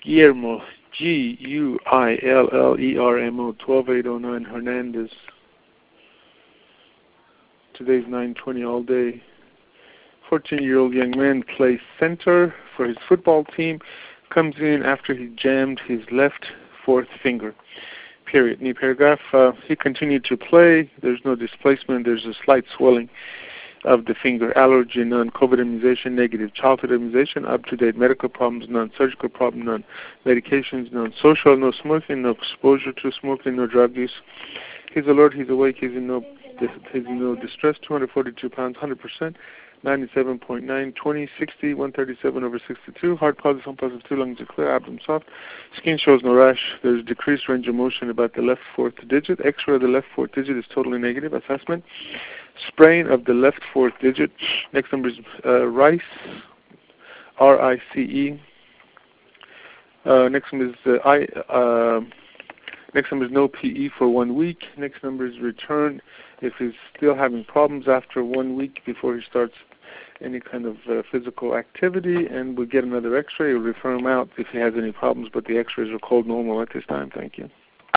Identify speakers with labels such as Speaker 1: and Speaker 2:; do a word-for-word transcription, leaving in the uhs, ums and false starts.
Speaker 1: Guillermo, G U I L L E R M O, twelve eight oh nine Hernandez. Today's nine twenty all day. fourteen-year-old young man plays center for his football team. Comes in after he jammed his left fourth finger. Period. New paragraph. Uh, he continued to play. There's no displacement. There's a slight swelling of the finger. Allergy none. COVID immunization negative. Childhood immunization up to date. Medical problems none. Surgical problem none. Medications none. Social no smoking. No exposure to smoking. No drug use. He's alert. He's awake. He's in no he's in no distress. two hundred forty-two pounds. one hundred percent. ninety-seven point nine, twenty, sixty, one thirty-seven over sixty-two. Heart positive, home positive two. Lungs are clear. Abdomen soft. Skin shows no rash. There's decreased range of motion about the left fourth digit. X-ray of the left fourth digit is totally negative. Assessment. Sprain of the left fourth digit. Next number is uh, Rice, R I C E. Uh, next one is uh, I. Uh, next number is no P E for one week. Next number is return if he's still having problems after one week before he starts any kind of uh, physical activity, and we'll get another X-ray. We'll refer him out if he has any problems, but the X-rays are called normal at this time. Thank you.